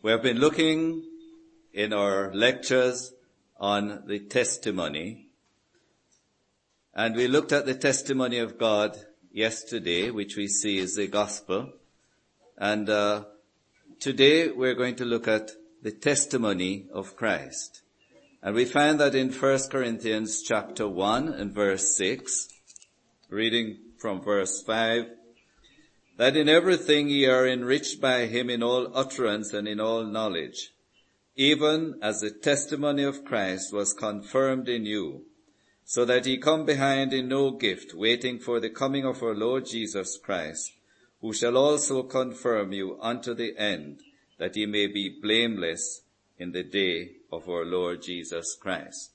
We have been looking in our lectures on the testimony, and we looked at the testimony of God yesterday, which we see is the gospel, and today we're going to look at the testimony of Christ. And we find that in 1 Corinthians chapter 1 and verse 6, reading from verse 5, that in everything ye are enriched by him in all utterance and in all knowledge, even as the testimony of Christ was confirmed in you, so that ye come behind in no gift, waiting for the coming of our Lord Jesus Christ, who shall also confirm you unto the end, that ye may be blameless in the day of our Lord Jesus Christ.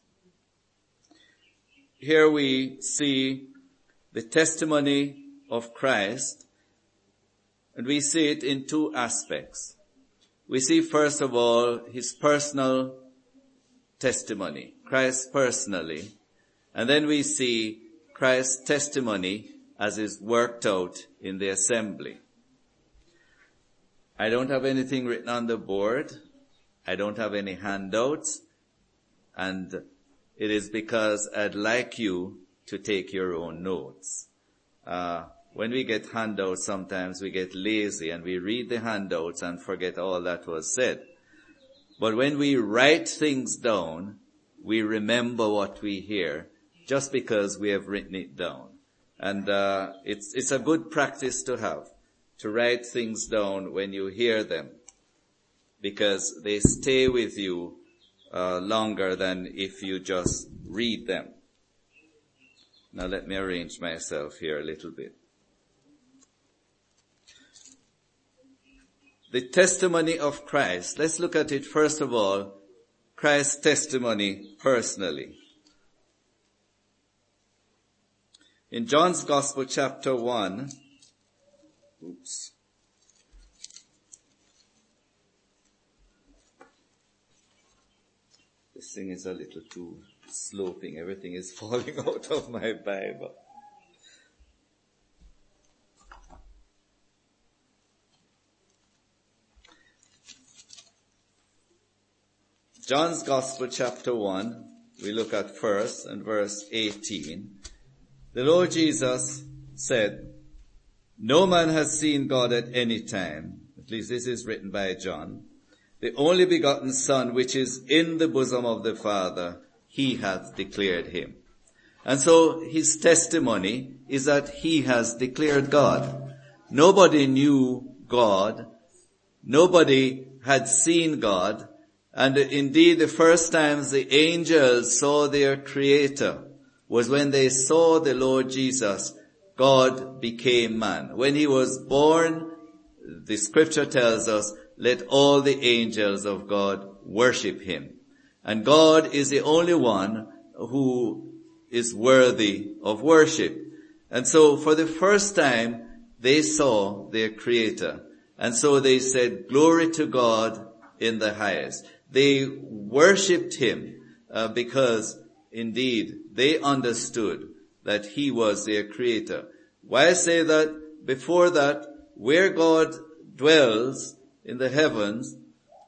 Here we see the testimony of Christ, and we see it in two aspects. We see first of all his personal testimony, Christ personally, and then we see Christ's testimony as is worked out in the assembly. I don't have anything written on the board. I don't have any handouts, and it is because I'd like you to take your own notes. When we get handouts, sometimes we get lazy and we read the handouts and forget all that was said. But when we write things down, we remember what we hear just because we have written it down. And it's a good practice to have, to write things down when you hear them, because they stay with you longer than if you just read them. Now let me arrange myself here a little bit. The testimony of Christ. Let's look at it first of all, Christ's testimony personally. In John's Gospel chapter 1, This thing is a little too sloping. Everything is falling out of my Bible. John's Gospel chapter 1, we look at first and verse 18. The Lord Jesus said, no man has seen God at any time. At least this is written by John. The only begotten Son, which is in the bosom of the Father, he hath declared him. And so his testimony is that he has declared God. Nobody knew God. Nobody had seen God. And indeed, the first times the angels saw their Creator was when they saw the Lord Jesus. God became man. When he was born, the scripture tells us, let all the angels of God worship him. And God is the only one who is worthy of worship. And so for the first time, they saw their Creator. And so they said, glory to God in the highest. They worshipped him because indeed they understood that he was their Creator. Why say that? Before that, where God dwells in the heavens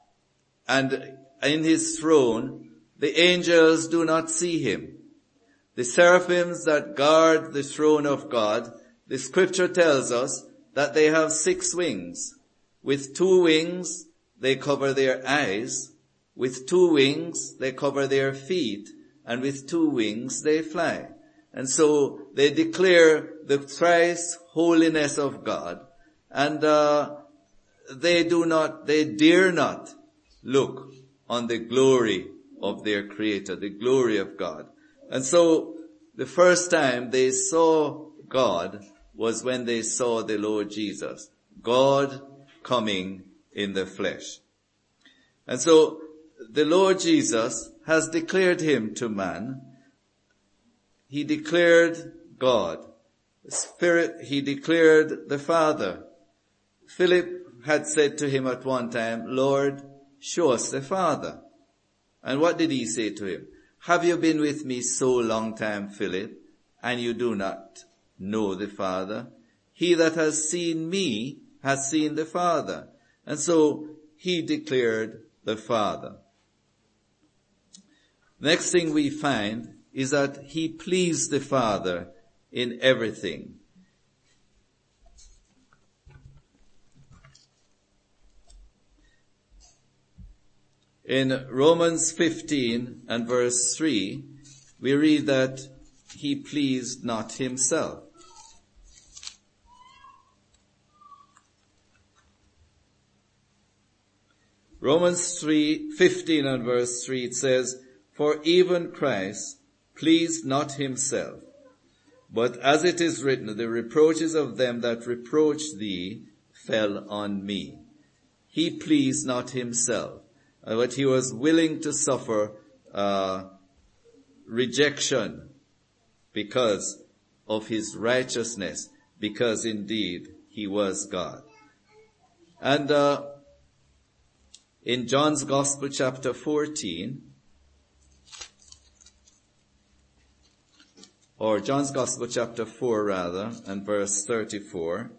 and in his throne, the angels do not see him. The seraphims that guard the throne of God, the scripture tells us that they have 6 wings. With 2 wings, they cover their eyes. With 2 wings, they cover their feet. And with 2 wings, they fly. And so they declare the thrice holiness of God. And they dare not look on the glory of their Creator, the glory of God. And so the first time they saw God was when they saw the Lord Jesus, God coming in the flesh. And so the Lord Jesus has declared him to man. He declared God. The Spirit, he declared the Father. Philip had said to him at one time, Lord, show us the Father. And what did he say to him? Have you been with me so long time, Philip, and you do not know the Father? He that has seen me has seen the Father. And so he declared the Father. Next thing we find is that he pleased the Father in everything. In Romans 15 and verse 3, we read that he pleased not himself. Romans 15 and verse 3, it says, "For even Christ pleased not himself, but as it is written, the reproaches of them that reproached thee fell on me." He pleased not himself, but he was willing to suffer rejection because of his righteousness, because indeed he was God. And in John's Gospel chapter 14, or John's Gospel chapter 4 rather, and verse 34,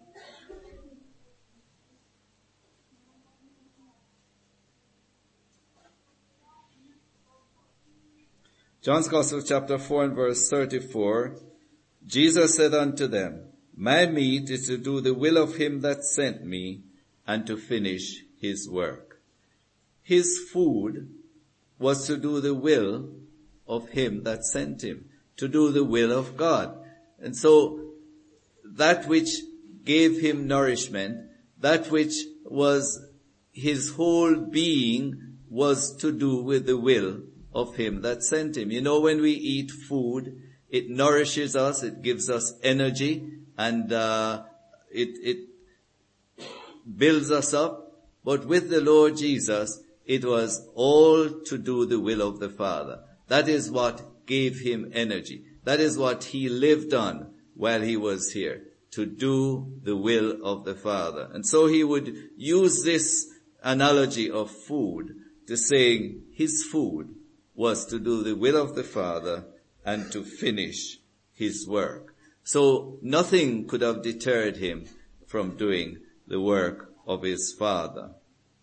John's Gospel chapter 4 and verse 34, Jesus said unto them, "My meat is to do the will of him that sent me, and to finish his work." His food was to do the will of him that sent him, to do the will of God. And so that which gave him nourishment, that which was his whole being, was to do with the will of him that sent him. You know, when we eat food, it nourishes us, it gives us energy, and it builds us up. But with the Lord Jesus, it was all to do the will of the Father. That is what gave him energy. That is what he lived on while he was here, to do the will of the Father. And so he would use this analogy of food to saying his food was to do the will of the Father and to finish his work. So nothing could have deterred him from doing the work of his Father.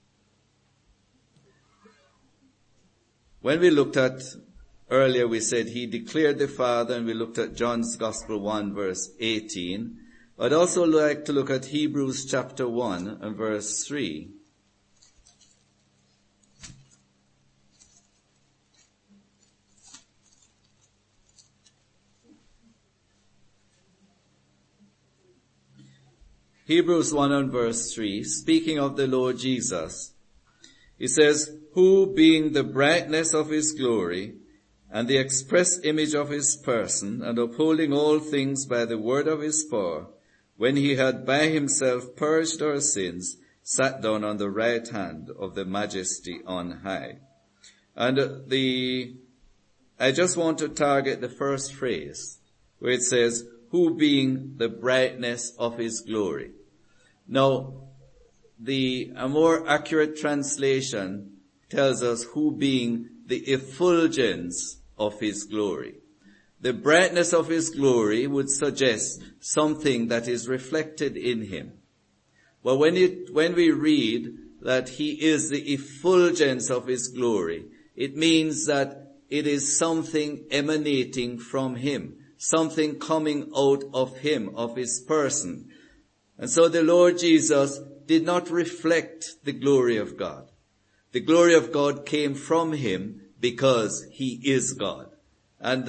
When we looked at earlier, we said he declared the Father, and we looked at John's Gospel 1 verse 18. I'd also like to look at Hebrews chapter 1 and verse 3. Hebrews 1 and verse 3, speaking of the Lord Jesus, he says, "Who being the brightness of his glory, and the express image of his person, and upholding all things by the word of his power, when he had by himself purged our sins, sat down on the right hand of the majesty on high." And I just want to target the first phrase, where it says, "Who being the brightness of his glory." Now, a more accurate translation tells us who being the effulgence of his glory. The brightness of his glory would suggest something that is reflected in him. But when we read that he is the effulgence of his glory, it means that it is something emanating from him, something coming out of him, of his person. And so the Lord Jesus did not reflect the glory of God. The glory of God came from him because he is God. And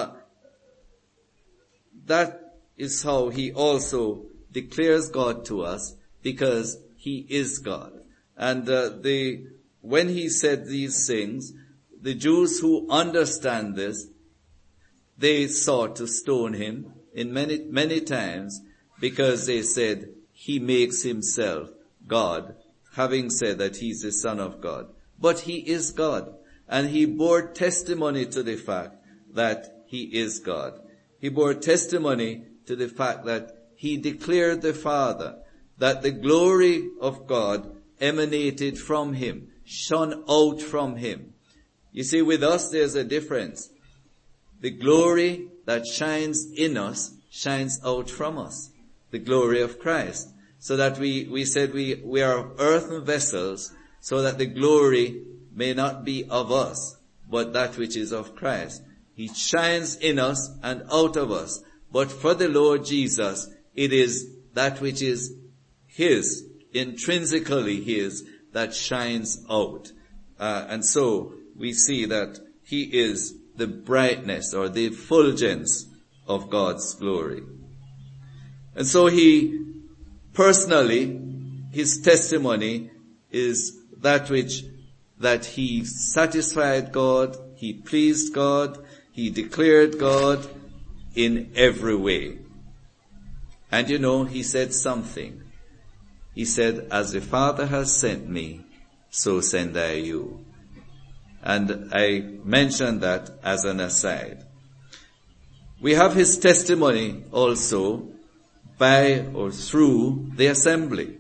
that is how he also declares God to us, because he is God. And when he said these things, the Jews who understand this, they sought to stone him in many times, because they said he makes himself God, having said that he's the Son of God. But he is God, and he bore testimony to the fact that he is God. He bore testimony to the fact that he declared the Father, that the glory of God emanated from him, shone out from him. You see, with us there's a difference. The glory that shines in us shines out from us. The glory of Christ. So that we said we are earthen vessels, so that the glory may not be of us, but that which is of Christ. He shines in us and out of us. But for the Lord Jesus, it is that which is his, intrinsically his, that shines out. And so we see that he is the brightness or the effulgence of God's glory. And so he personally, his testimony is that he satisfied God, he pleased God, he declared God in every way. And he said something. He said, as the Father has sent me, so send I you. And I mentioned that as an aside. We have his testimony also by or through the assembly.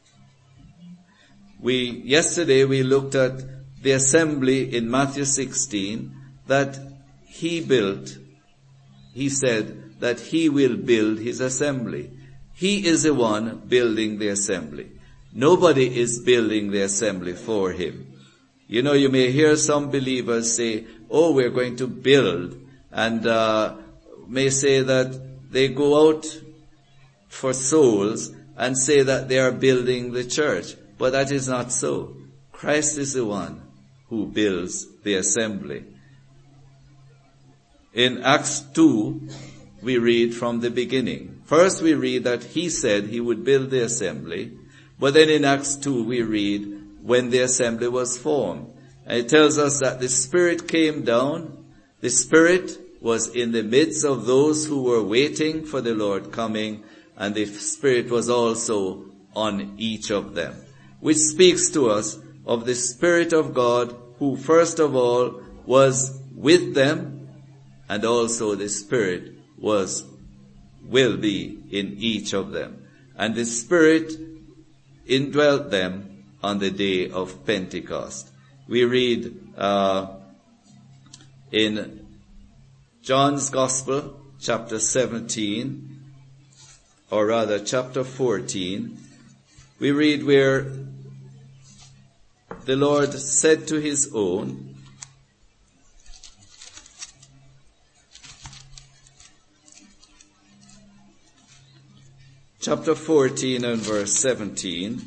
Yesterday we looked at the assembly in Matthew 16 that he built. He said that he will build his assembly. He is the one building the assembly. Nobody is building the assembly for him. You may hear some believers say, we're going to build, and may say that they go out for souls and say that they are building the church. But that is not so. Christ is the one who builds the assembly. In Acts 2, we read from the beginning. First we read that he said he would build the assembly, but then in Acts 2 we read when the assembly was formed. And it tells us that the Spirit came down. The Spirit was in the midst of those who were waiting for the Lord coming, and the Spirit was also on each of them, which speaks to us of the Spirit of God, who first of all was with them, and also the Spirit will be in each of them. And the Spirit indwelt them on the day of Pentecost. We read in John's Gospel, chapter 17, or rather chapter 14, we read where the Lord said to his own, chapter 14 and verse 17,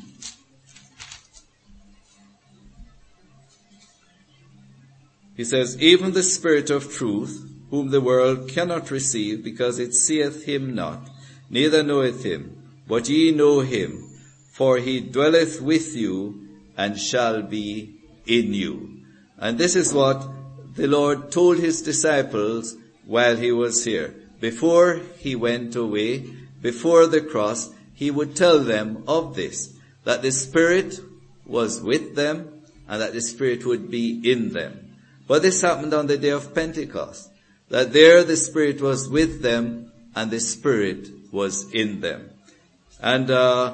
he says, even the Spirit of truth, whom the world cannot receive, because it seeth him not, neither knoweth him, but ye know him, for he dwelleth with you, and shall be in you. And this is what the Lord told his disciples while he was here. Before he went away, before the cross, he would tell them of this, that the Spirit was with them, and that the Spirit would be in them. But this happened on the day of Pentecost, that there the Spirit was with them and the Spirit was in them. And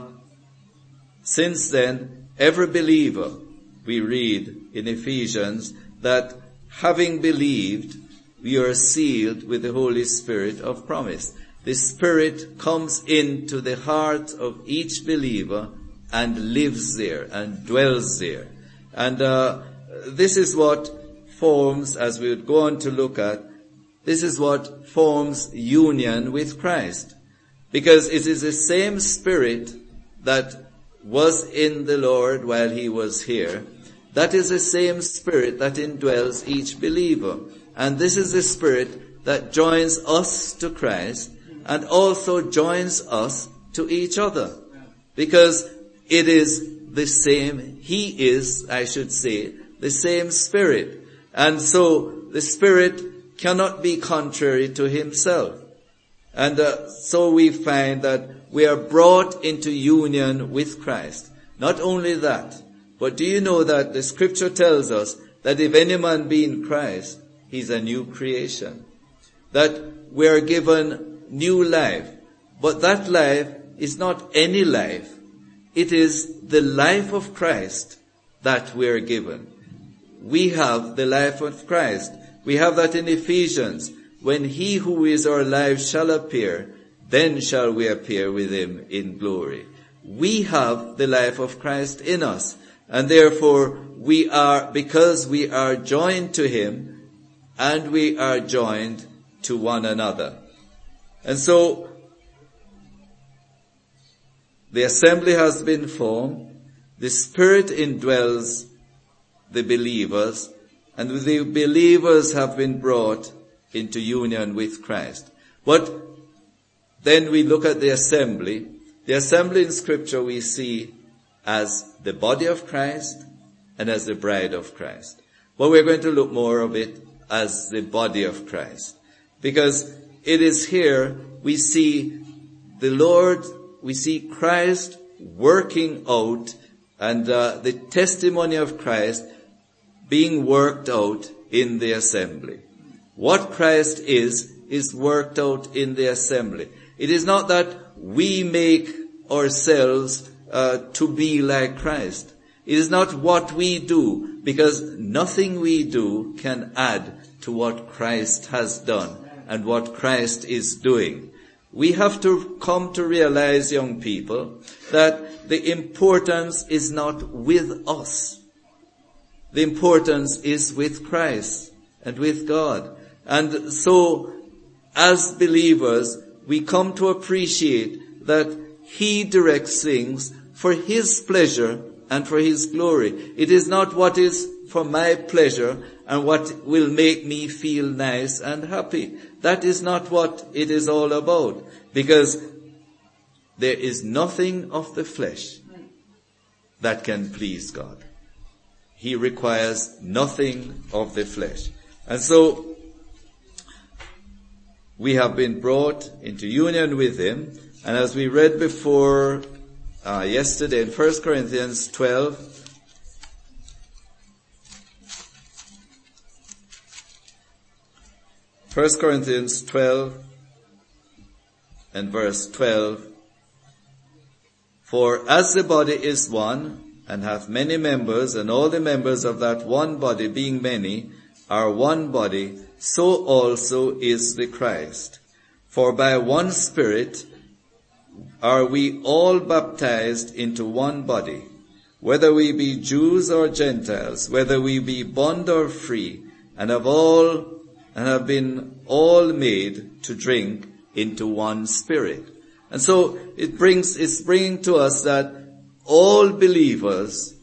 since then, every believer, we read in Ephesians, that having believed, we are sealed with the Holy Spirit of promise. The Spirit comes into the heart of each believer and lives there and dwells there. And this is what forms, as we would go on to look at, this is what forms union with Christ. Because it is the same Spirit that was in the Lord while he was here. That is the same Spirit that indwells each believer. And this is the Spirit that joins us to Christ and also joins us to each other. Because it is the same, he is, I should say, the same Spirit. And so the Spirit cannot be contrary to himself. And so we find that we are brought into union with Christ. Not only that, but do you know that the Scripture tells us that if any man be in Christ, he's a new creation. That we are given new life. But that life is not any life. It is the life of Christ that we are given. We have the life of Christ. We have that in Ephesians. When he who is our life shall appear, then shall we appear with him in glory. We have the life of Christ in us. And therefore because we are joined to him, and we are joined to one another. And so, the assembly has been formed, the Spirit indwells the believers, and the believers have been brought into union with Christ. But then we look at the assembly. The assembly in Scripture we see as the body of Christ and as the bride of Christ. But we're going to look more of it as the body of Christ. Because it is here we see the Lord, we see Christ working out, and the testimony of Christ being worked out in the assembly. What Christ is worked out in the assembly. It is not that we make ourselves to be like Christ. It is not what we do, because nothing we do can add to what Christ has done and what Christ is doing. We have to come to realize, young people, that the importance is not with us. The importance is with Christ and with God. And so, as believers, we come to appreciate that he directs things for his pleasure and for his glory. It is not what is for my pleasure and what will make me feel nice and happy. That is not what it is all about. Because there is nothing of the flesh that can please God. He requires nothing of the flesh. And so, we have been brought into union with him. And as we read before yesterday in 1 Corinthians 12, First Corinthians 12 and verse 12, for as the body is one, and hath many members, and all the members of that one body, being many, are one body, so also is the Christ. For by one Spirit are we all baptized into one body, whether we be Jews or Gentiles, whether we be bond or free, and have been all made to drink into one Spirit. And so it's bringing to us that all believers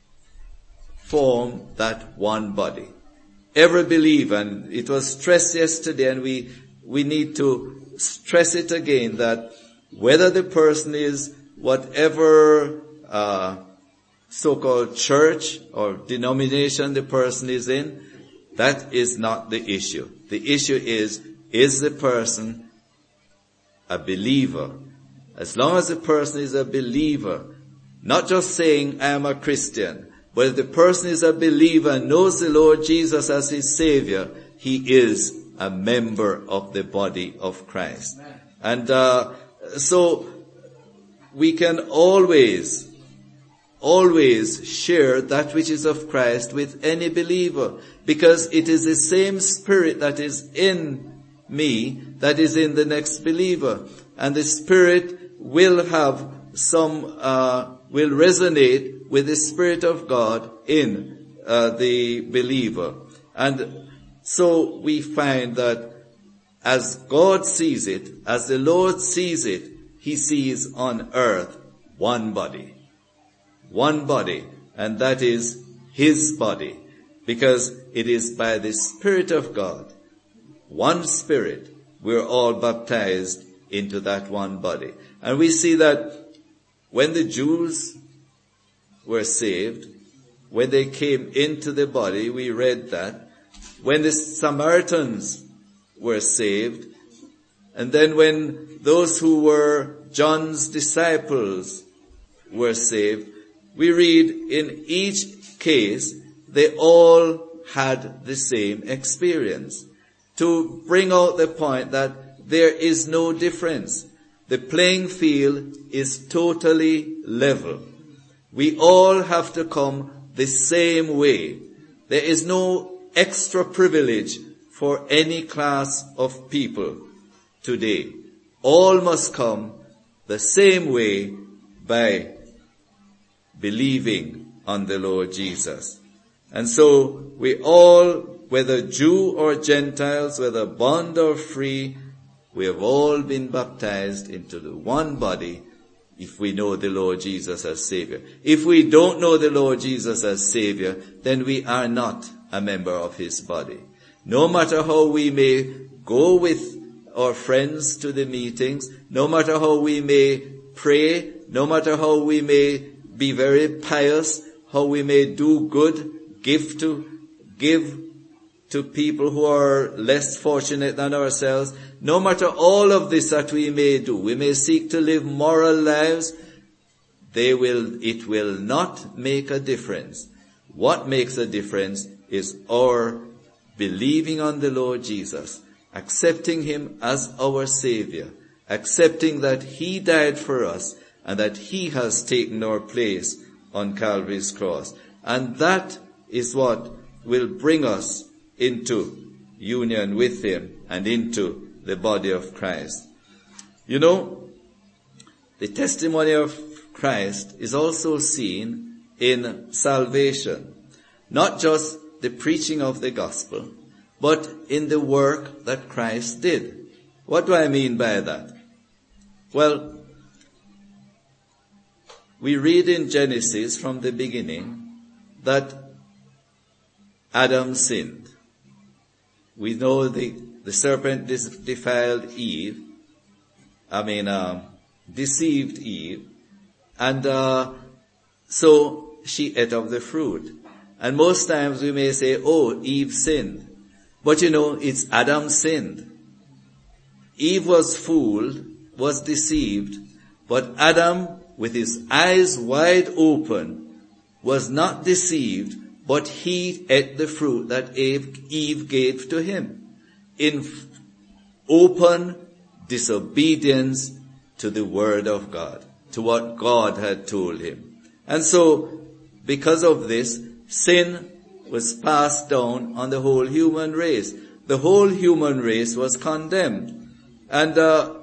form that one body. Every believer, and it was stressed yesterday, and we need to stress it again, that whether the person is whatever so-called church or denomination the person is in, that is not the issue. The issue is the person a believer? As long as the person is a believer, not just saying, I am a Christian, but if the person is a believer and knows the Lord Jesus as his Savior, he is a member of the body of Christ. And so we can always share that which is of Christ with any believer, because it is the same Spirit that is in me that is in the next believer. And the Spirit will have will resonate with the Spirit of God in the believer. And so we find that as God sees it, as the Lord sees it, he sees on earth one body. One body, and that is his body, because it is by the Spirit of God, one Spirit, we're all baptized into that one body. And we see that when the Jews were saved, when they came into the body, we read that, when the Samaritans were saved, and then when those who were John's disciples were saved, we read in each case, they all had the same experience. To bring out the point that there is no difference. The playing field is totally level. We all have to come the same way. There is no extra privilege for any class of people today. All must come the same way by believing on the Lord Jesus. And so we all, whether Jew or Gentiles, whether bond or free, we have all been baptized into the one body if we know the Lord Jesus as Savior. If we don't know the Lord Jesus as Savior, then we are not a member of His body. No matter how we may go with our friends to the meetings, no matter how we may pray, no matter how we may be very pious, how we may do good, give to people who are less fortunate than ourselves, no matter all of this that we may do, we may seek to live moral lives, it will not make a difference. What makes a difference is our believing on the Lord Jesus, accepting Him as our Savior, accepting that He died for us and that He has taken our place on Calvary's cross. And that is what will bring us into union with Him and into the body of Christ. You know, the testimony of Christ is also seen in salvation. Not just the preaching of the gospel, but in the work that Christ did. What do I mean by that? Well, we read in Genesis from the beginning that Adam sinned. We know the serpent defiled Eve, deceived Eve, and so she ate of the fruit. And most times we may say, oh, Eve sinned. But you know, it's Adam sinned. Eve was fooled, was deceived, but Adam, with his eyes wide open, was not deceived, but he ate the fruit that Eve gave to him in open disobedience to the word of God, to what God had told him. And so, because of this, sin was passed down on the whole human race. The whole human race was condemned. And the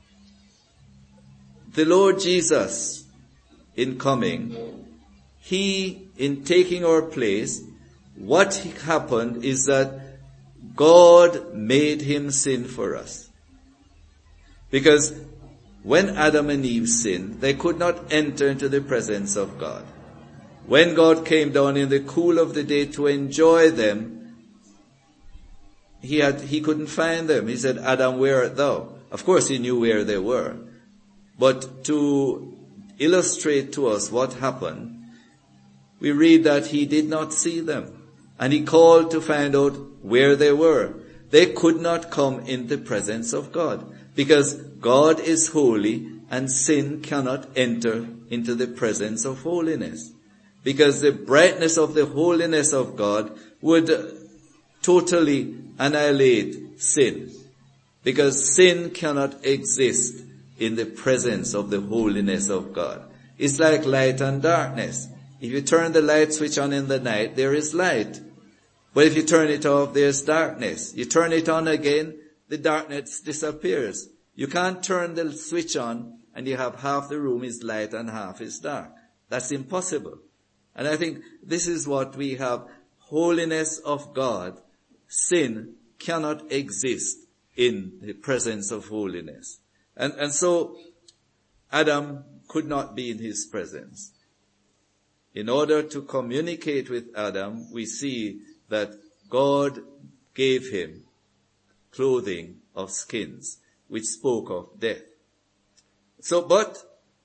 Lord Jesus, in coming, He, in taking our place, what happened is that God made Him sin for us. Because when Adam and Eve sinned, they could not enter into the presence of God. When God came down in the cool of the day to enjoy them, he couldn't find them. He said, Adam, where art thou? Of course he knew where they were. But to illustrate to us what happened, we read that he did not see them. And he called to find out where they were. They could not come in the presence of God, because God is holy and sin cannot enter into the presence of holiness. Because the brightness of the holiness of God would totally annihilate sin. Because sin cannot exist in the presence of the holiness of God. It's like light and darkness. If you turn the light switch on in the night, there is light. But if you turn it off, there's darkness. You turn it on again, the darkness disappears. You can't turn the switch on and you have half the room is light and half is dark. That's impossible. And I think this is what we have. Holiness of God. Sin cannot exist in the presence of holiness. And so Adam could not be in his presence. In order to communicate with Adam, we see that God gave him clothing of skins, which spoke of death. So, but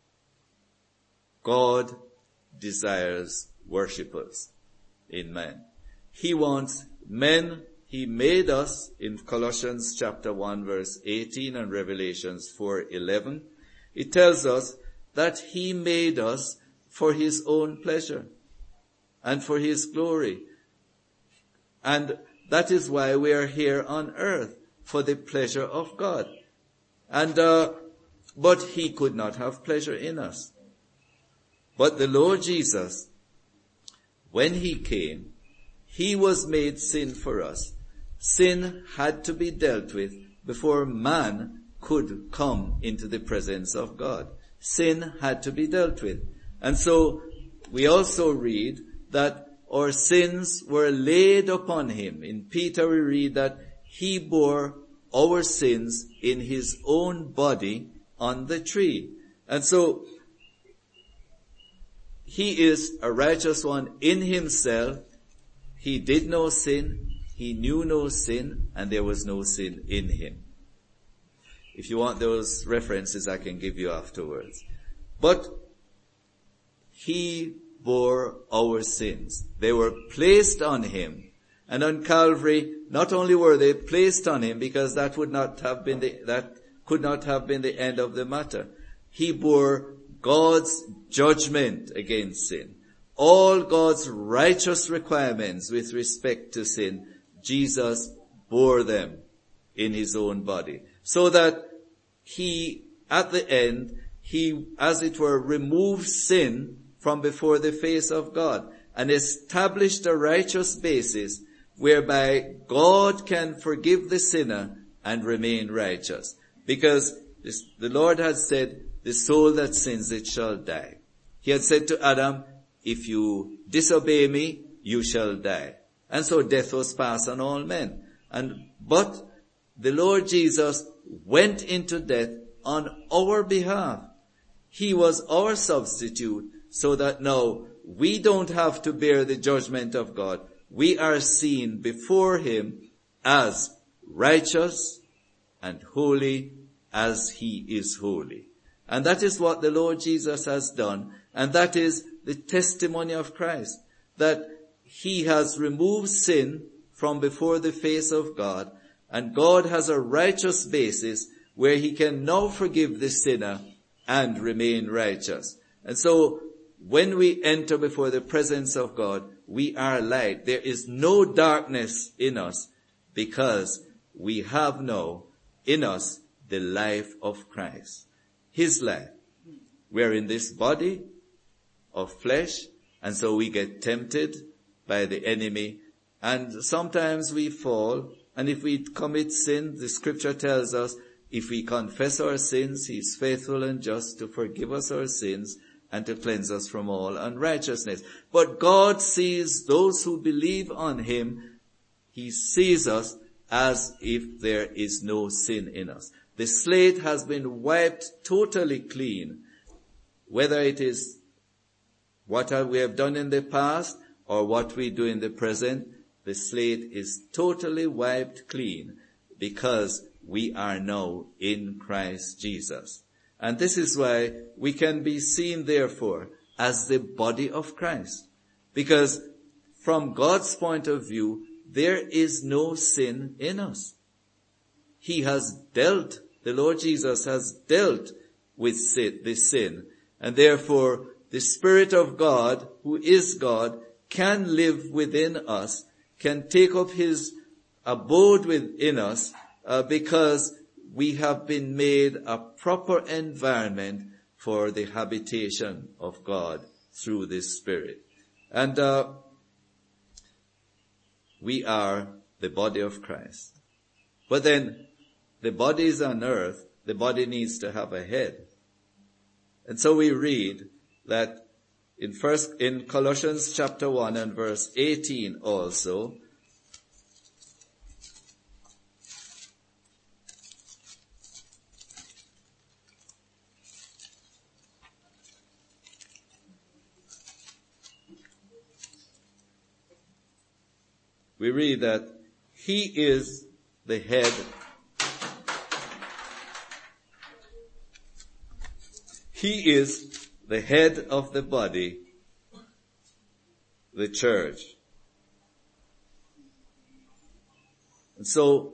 God desires worshippers in man. He wants men. He made us in Colossians chapter 1 verse 18 and Revelations 4:11. It tells us that He made us for His own pleasure and for His glory. And that is why we are here on earth, for the pleasure of God. And, but He could not have pleasure in us. But the Lord Jesus, when He came, He was made sin for us. Sin had to be dealt with before man could come into the presence of God. Sin had to be dealt with. And so we also read that our sins were laid upon him. In Peter we read that he bore our sins in his own body on the tree. And so he is a righteous one in himself. He did no sin, he knew no sin, and there was no sin in him. If you want those references, I can give you afterwards. But he bore our sins. They were placed on him. And on Calvary, not only were they placed on him, because that could not have been the end of the matter. He bore God's judgment against sin. All God's righteous requirements with respect to sin, Jesus bore them in his own body. So that he, at the end, he, as it were, removed sin from before the face of God and established a righteous basis whereby God can forgive the sinner and remain righteous. Because the Lord had said, the soul that sins, it shall die. He had said to Adam, if you disobey me, you shall die. And so death was passed on all men. But the Lord Jesus went into death on our behalf. He was our substitute, so that now we don't have to bear the judgment of God. We are seen before him as righteous and holy as he is holy. And that is what the Lord Jesus has done. And that is the testimony of Christ, that he has removed sin from before the face of God, and God has a righteous basis where he can now forgive the sinner and remain righteous. And so when we enter before the presence of God, we are light. There is no darkness in us, because we have now in us the life of Christ, his life. We're in this body of flesh, and so we get tempted by the enemy, and sometimes we fall, and if we commit sin, the scripture tells us, if we confess our sins, he is faithful and just to forgive us our sins and to cleanse us from all unrighteousness. But God sees those who believe on him. He sees us as if there is no sin in us. The slate has been wiped totally clean, whether it is what we have done in the past or what we do in the present. The slate is totally wiped clean because we are now in Christ Jesus. And this is why we can be seen, therefore, as the body of Christ. Because from God's point of view, there is no sin in us. He has dealt, the Lord Jesus has dealt with this sin. And therefore, the Spirit of God, who is God, can live within us, can take up his abode within us, because we have been made a proper environment for the habitation of God through this Spirit. And we are the body of Christ. But then, the body is on earth, the body needs to have a head. And so we read that in Colossians chapter 1 and verse 18 also, we read that he is the head. He is the head of the body, the church. And so,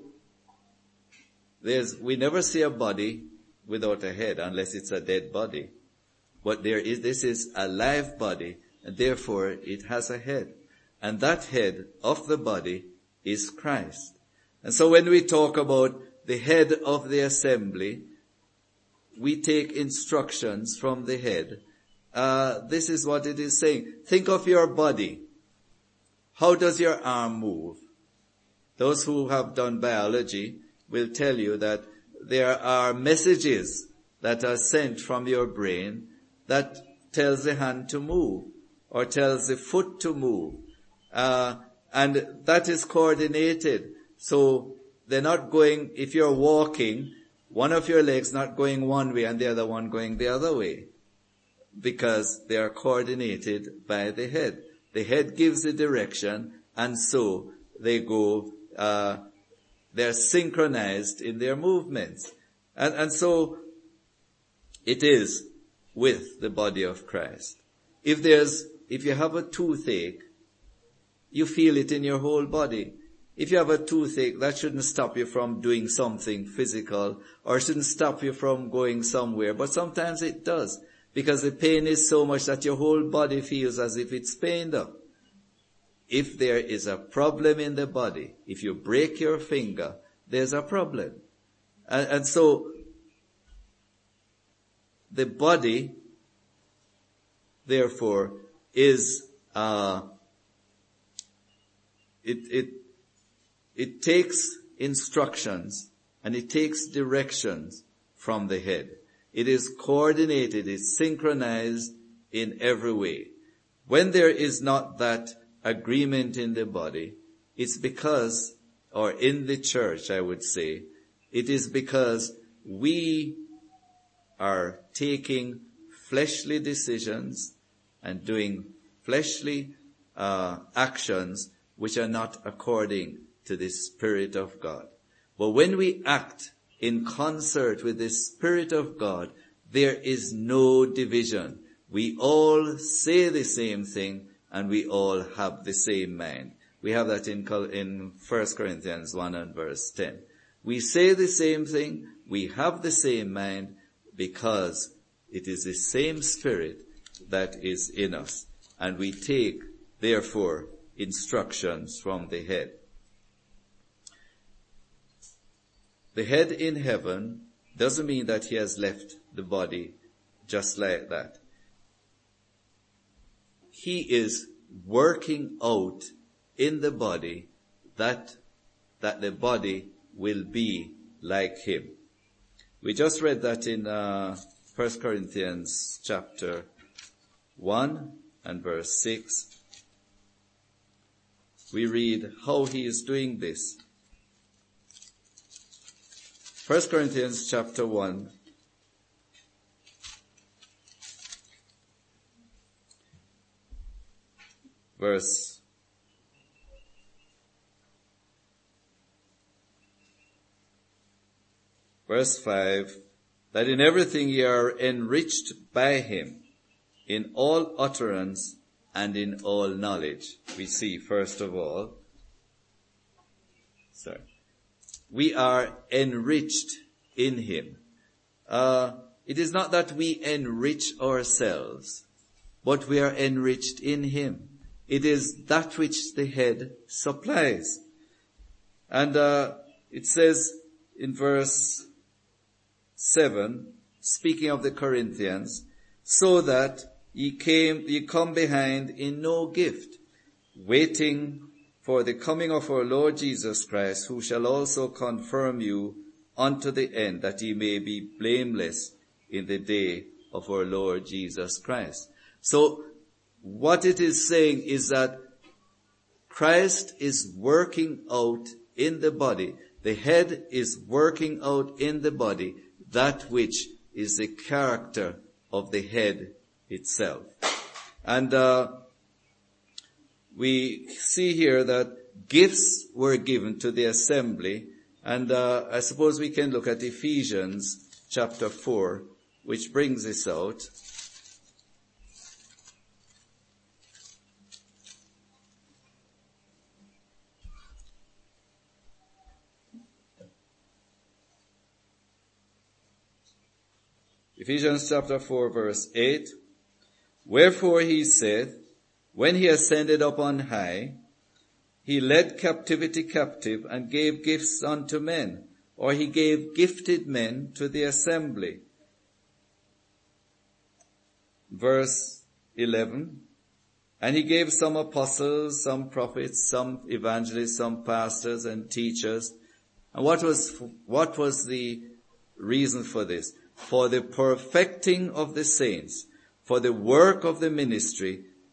we never see a body without a head unless it's a dead body. But this is a live body, and therefore it has a head. And that head of the body is Christ. And so when we talk about the head of the assembly, we take instructions from the head. This is what it is saying. Think of your body. How does your arm move? Those who have done biology will tell you that there are messages that are sent from your brain that tells the hand to move, or tells the foot to move. And that is coordinated. So they're not going, if you're walking, one of your legs not going one way and the other one going the other way, because they are coordinated by the head. The head gives the direction, and so they go, they're synchronized in their movements. And so it is with the body of Christ. If you have a toothache, you feel it in your whole body. If you have a toothache, that shouldn't stop you from doing something physical, or shouldn't stop you from going somewhere. But sometimes it does, because the pain is so much that your whole body feels as if it's pained up. If there is a problem in the body, if you break your finger, there's a problem. And so the body, therefore, is it takes instructions and it takes directions from the head. It is coordinated, it's synchronized in every way. When there is not that agreement in the body, it's because, or in the church I would say, it is because we are taking fleshly decisions and doing fleshly actions which are not according to the Spirit of God. But when we act in concert with the Spirit of God, there is no division. We all say the same thing and we all have the same mind. We have that in 1 Corinthians 1 and verse 10. We say the same thing, we have the same mind, because it is the same Spirit that is in us. And we take, therefore, instructions from the head. The head in heaven doesn't mean that he has left the body just like that. He is working out in the body that the body will be like him. We just read that in 1 Corinthians chapter 1 and verse 6. We read how he is doing this. 1 Corinthians chapter 1 verse 5, that in everything ye are enriched by him, in all utterance and in all knowledge. We see, first of all, we are enriched in him. It is not that we enrich ourselves, but we are enriched in him. It is that which the head supplies. And it says in verse 7, speaking of the Corinthians, so that ye come behind in no gift, waiting for the coming of our Lord Jesus Christ, who shall also confirm you unto the end, that ye may be blameless in the day of our Lord Jesus Christ. So what it is saying is that Christ is working out in the body. The head is working out in the body that which is the character of the head itself. And we see here that gifts were given to the assembly, and I suppose we can look at Ephesians chapter 4, which brings this out. Ephesians chapter 4 verse 8, wherefore he saith, when he ascended up on high, he led captivity captive and gave gifts unto men, or he gave gifted men to the assembly. Verse 11, and he gave some apostles, some prophets, some evangelists, some pastors and teachers. And what was the reason for this? For the perfecting of the saints, for the work of the ministry,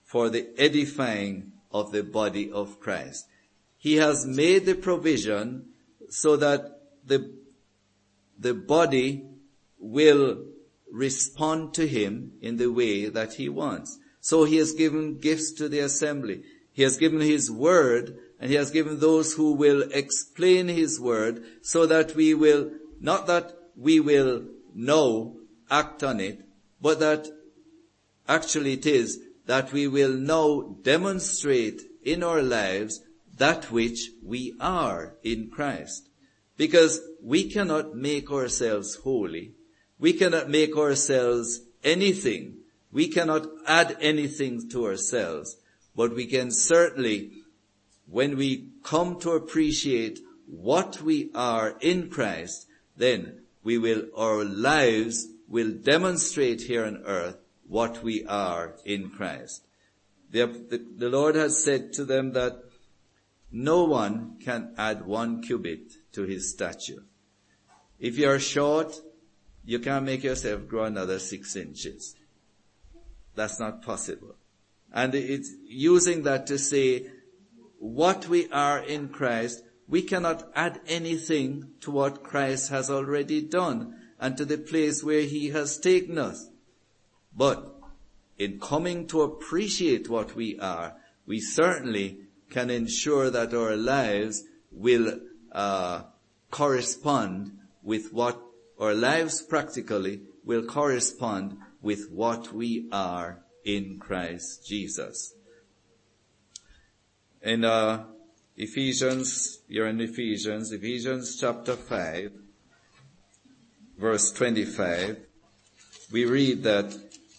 for the edifying of the body of Christ. He has made the provision so that the body will respond to him in the way that he wants. So he has given gifts to the assembly. He has given his word, and he has given those who will explain his word, so that we will, not that we will know, act on it, but that actually it is that we will now demonstrate in our lives that which we are in Christ. Because we cannot make ourselves holy. We cannot make ourselves anything. We cannot add anything to ourselves. But we can certainly, when we come to appreciate what we are in Christ, then our lives will demonstrate here on earth what we are in Christ. The Lord has said to them that no one can add 1 cubit to his stature. If you are short, you can't make yourself grow another 6 inches. That's not possible. And it's using that to say what we are in Christ, we cannot add anything to what Christ has already done and to the place where he has taken us. But in coming to appreciate what we are, we certainly can ensure that our lives will correspond with what our lives practically will correspond with what we are in Christ Jesus. In Ephesians chapter 5, verse 25, we read that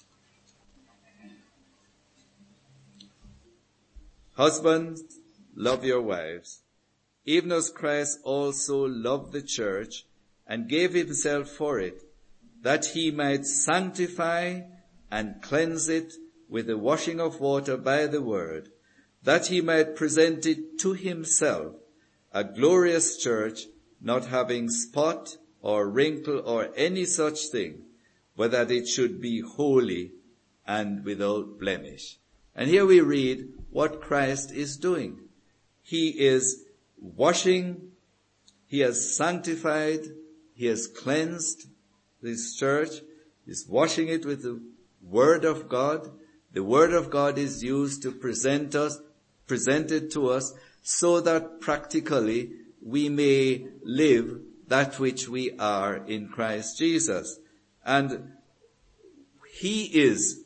husbands, love your wives, even as Christ also loved the church and gave himself for it, that he might sanctify and cleanse it with the washing of water by the word, that he might present it to himself, a glorious church, not having spot or wrinkle or any such thing, but that it should be holy and without blemish. And here we read what Christ is doing. He is washing, he has sanctified, he has cleansed this church, he's washing it with the word of God. The word of God is used to present it to us so that practically we may live that which we are in Christ Jesus. And he is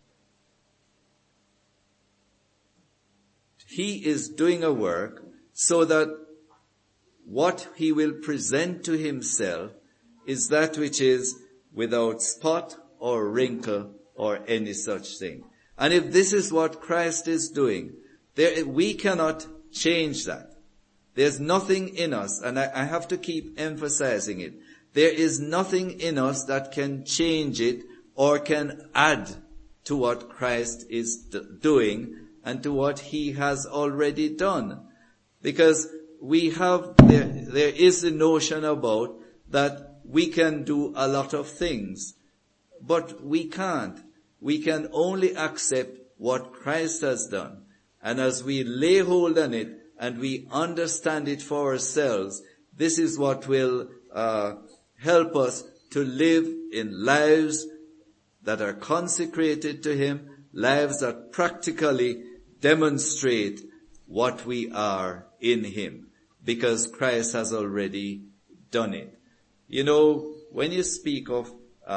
doing a work so that what he will present to himself is that which is without spot or wrinkle or any such thing. And if this is what Christ is doing, we cannot change that. There's nothing in us, and I have to keep emphasizing it. There is nothing in us that can change it or can add to what Christ is doing and to what he has already done. Because there is a notion about that we can do a lot of things, but we can't. We can only accept what Christ has done. And as we lay hold on it and we understand it for ourselves, this is what will help us to live in lives that are consecrated to him, lives that practically demonstrate what we are in him, because Christ has already done it. You know, when you speak of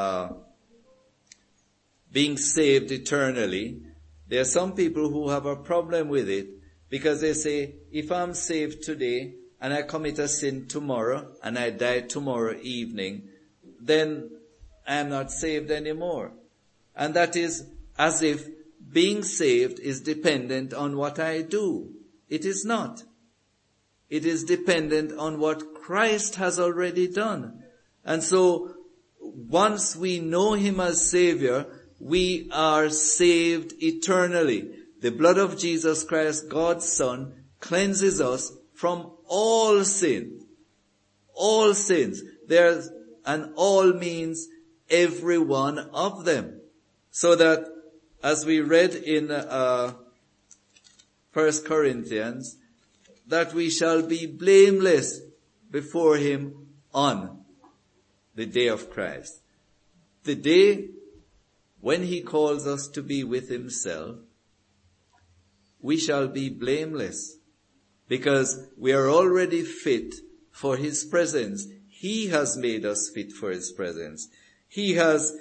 being saved eternally, there are some people who have a problem with it because they say, if I'm saved today and I commit a sin tomorrow and I die tomorrow evening, then I'm not saved anymore. And that is as if being saved is dependent on what I do. It is not. It is dependent on what Christ has already done. And so once we know him as Savior, we are saved eternally. The blood of Jesus Christ, God's Son, cleanses us from all sin. All sins. And all means every one of them. So that as we read in 1 Corinthians, that we shall be blameless before him on the day of Christ. The day when he calls us to be with himself, we shall be blameless because we are already fit for his presence. He has made us fit for his presence. He's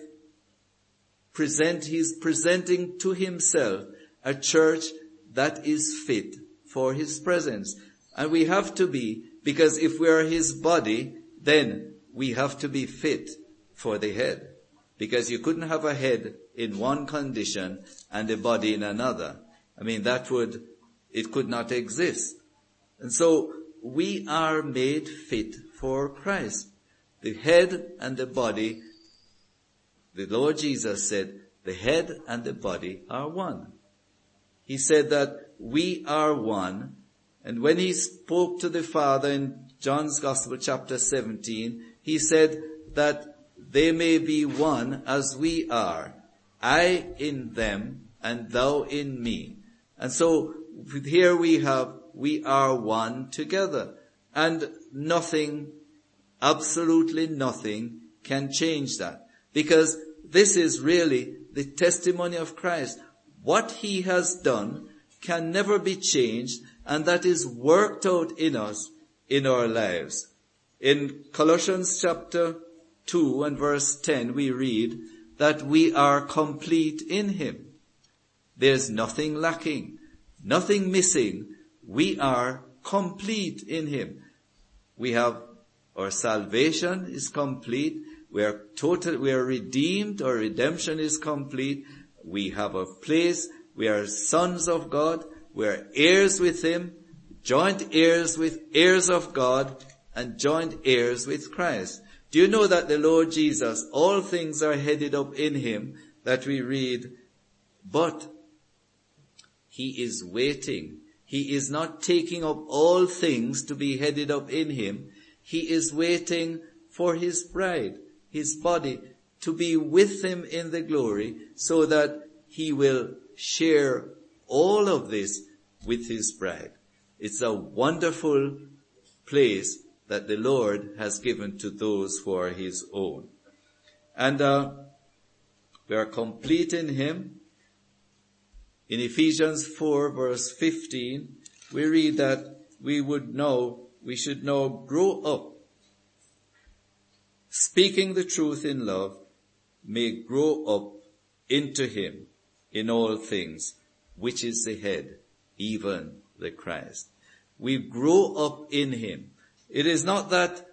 presenting to himself a church that is fit for his presence. And we have to be, because if we are his body, then we have to be fit for the head. Because you couldn't have a head in one condition and a body in another. I mean, it could not exist. And so we are made fit for Christ. The head and the body, the Lord Jesus said, the head and the body are one. He said that we are one. And when he spoke to the Father in John's Gospel chapter 17, he said that they may be one as we are, I in them and thou in me. And so here we are one together. And nothing, absolutely nothing can change that. Because this is really the testimony of Christ. What he has done can never be changed, and that is worked out in us, in our lives. In Colossians chapter 2 and verse 10, we read that we are complete in him. There's nothing lacking, nothing missing. We are complete in him. We have, our salvation is complete. We are redeemed. Our redemption is complete. We have a place. We are sons of God. We are heirs with him, joint heirs of God, and joint heirs with Christ. Do you know that the Lord Jesus, all things are headed up in him, that we read, but he is waiting. He is not taking up all things to be headed up in him. He is waiting for his bride, his body, to be with him in the glory, so that he will share all of this with his bride. It's a wonderful place that the Lord has given to those who are his own. And we are complete in him. In Ephesians 4 verse 15, we read that we should now grow up, speaking the truth in love, may grow up into him in all things, which is the head, even the Christ. We grow up in him. It is not that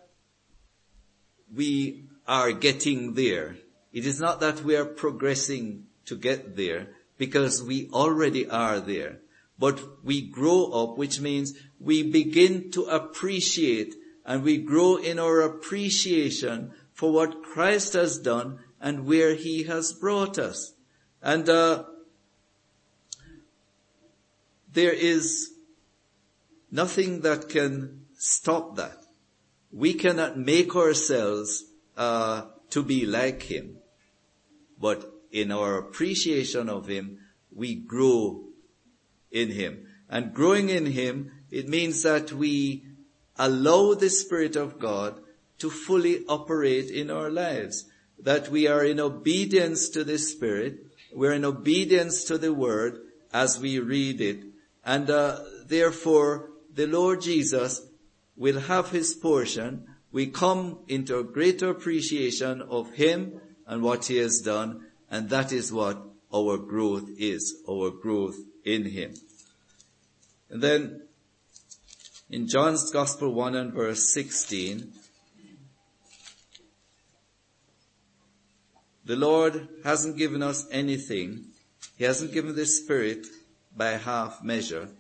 we are getting there. It is not that we are progressing to get there, because we already are there. But we grow up, which means we begin to appreciate, and we grow in our appreciation for what Christ has done and where he has brought us. And there is nothing that can stop that. We cannot make ourselves to be like him. But in our appreciation of him, we grow in him. And growing in him, it means that we allow the Spirit of God to fully operate in our lives. That we are in obedience to the Spirit. We're in obedience to the Word as we read it. And therefore, the Lord Jesus will have his portion. We come into a greater appreciation of him and what he has done. And that is what our growth is, our growth in him. And then in John's Gospel 1 and verse 16, the Lord hasn't given us anything. He hasn't given the Spirit by half measure.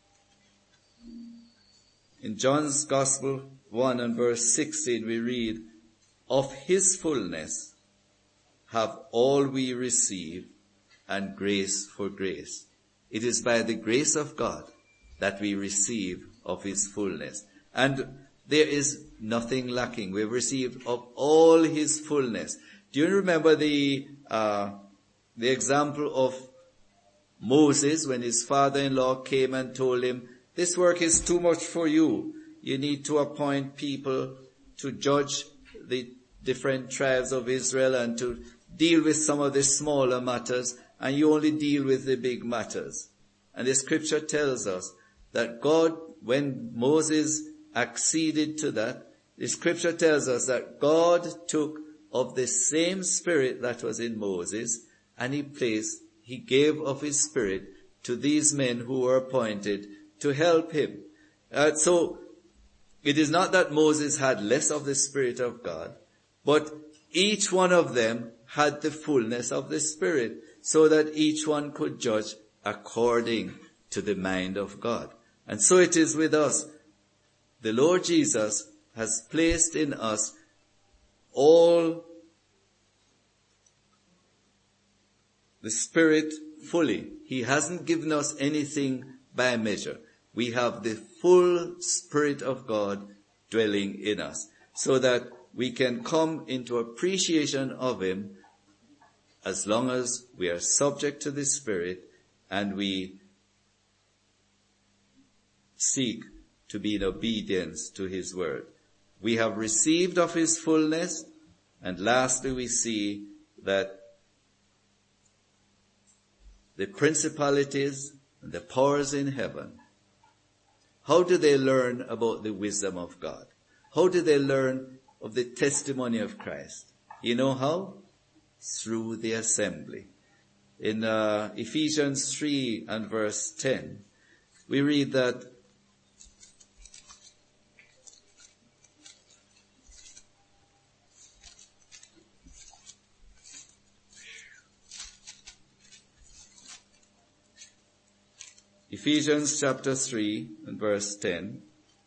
In John's Gospel 1 and verse 16 we read, of his fullness have all we receive, and grace for grace. It is by the grace of God that we receive of his fullness. And there is nothing lacking. We've received of all his fullness. Do you remember the example of Moses, when his father-in-law came and told him, this work is too much for you. You need to appoint people to judge the different tribes of Israel and to deal with some of the smaller matters, and you only deal with the big matters. And the scripture tells us that God, when Moses acceded to that, the scripture tells us that God took of the same spirit that was in Moses, and he gave of his spirit to these men who were appointed to help him. So it is not that Moses had less of the Spirit of God, but each one of them had the fullness of the Spirit, so that each one could judge according to the mind of God. And so it is with us. The Lord Jesus has placed in us all the Spirit fully. He hasn't given us anything by measure. We have the full Spirit of God dwelling in us, so that we can come into appreciation of him as long as we are subject to the Spirit and we seek to be in obedience to his word. We have received of his fullness, and lastly we see that the principalities and the powers in heaven, how do they learn about the wisdom of God? How do they learn of the testimony of Christ? You know how? Through the assembly. In Ephesians 3 and verse 10, we read that Ephesians chapter 3 and verse 10,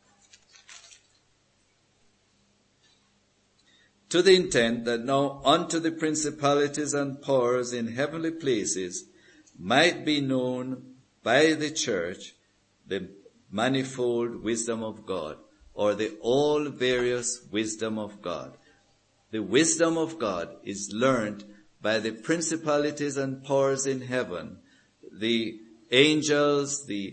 to the intent that now unto the principalities and powers in heavenly places might be known by the church the manifold wisdom of God, or the all various wisdom of God. The wisdom of God is learned by the principalities and powers in heaven, the angels, the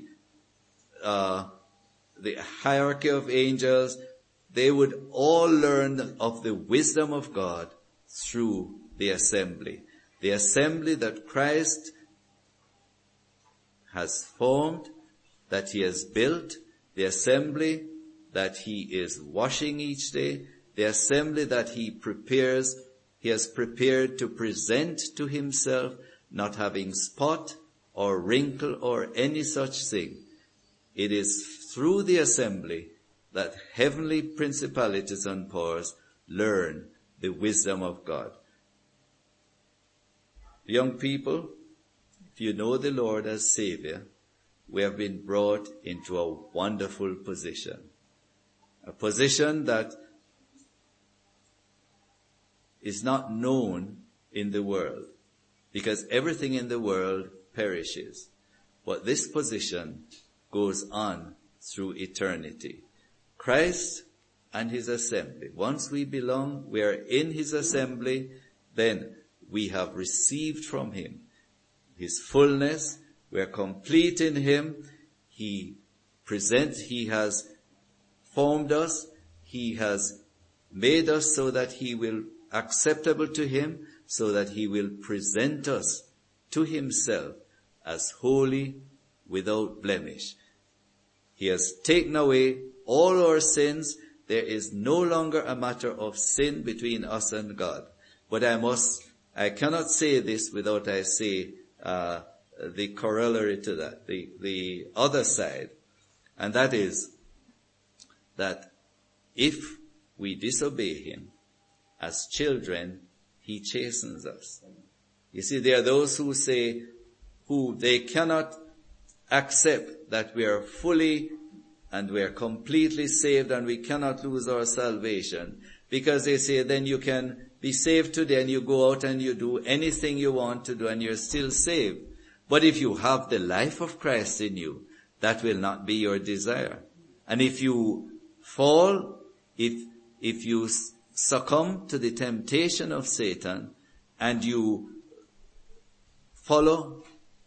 hierarchy of angels. They would all learn of the wisdom of God through the assembly that Christ has formed, that he has built, the assembly that he is washing each day, the assembly that he has prepared to present to himself, not having spot or wrinkle or any such thing. It is through the assembly that heavenly principalities and powers learn the wisdom of God. Young people, if you know the Lord as Savior, we have been brought into a wonderful position. A position that is not known in the world, because everything in the world perishes. But this position goes on through eternity. Christ and his assembly. Once we belong, we are in his assembly, then we have received from him his fullness. We are complete in him. He has formed us. He has made us so that he will acceptable to him, so that he will present us to himself as holy, without blemish. He has taken away all our sins. There is no longer a matter of sin between us and God. But I cannot say this without I say the corollary to that, the other side. And that is that if we disobey him as children, he chastens us. You see, there are those who say, they cannot accept that we are fully and we are completely saved and we cannot lose our salvation, because they say then you can be saved today and you go out and you do anything you want to do and you're still saved. But if you have the life of Christ in you, that will not be your desire. And if you fall, if you succumb to the temptation of Satan and you follow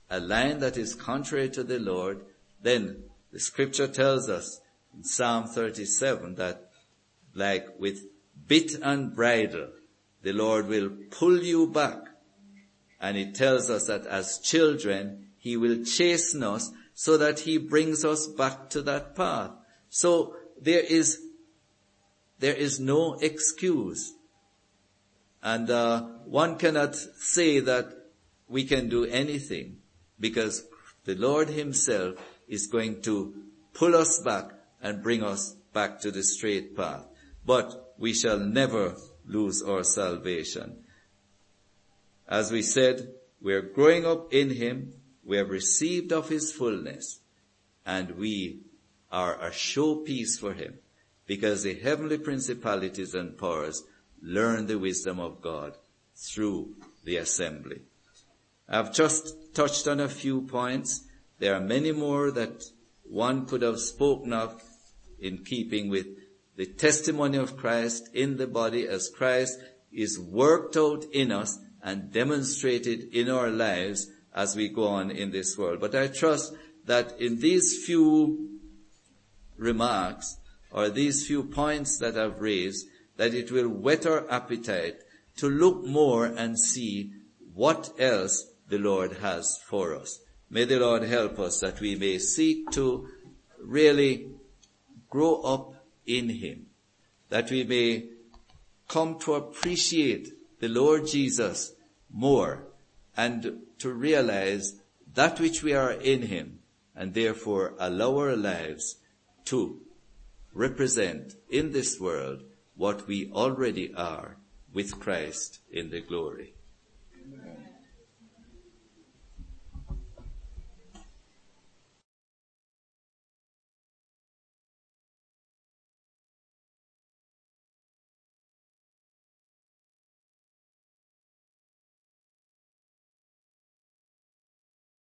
a line that is contrary to the Lord, then the scripture tells us in Psalm 37 that like with bit and bridle, the Lord will pull you back. And it tells us that as children, he will chasten us so that he brings us back to that path. So there is no excuse. And one cannot say that we can do anything, because the Lord himself is going to pull us back and bring us back to the straight path. But we shall never lose our salvation. As we said, we are growing up in him, we have received of his fullness, and we are a showpiece for him, because the heavenly principalities and powers learn the wisdom of God through the assembly. I've just touched on a few points. There are many more that one could have spoken of in keeping with the testimony of Christ in the body as Christ is worked out in us and demonstrated in our lives as we go on in this world. But I trust that in these few remarks, or these few points that I've raised, that it will whet our appetite to look more and see what else the Lord has for us. May the Lord help us that we may seek to really grow up in him, that we may come to appreciate the Lord Jesus more, and to realize that which we are in him, and therefore allow our lives to represent in this world what we already are with Christ in the glory. Amen.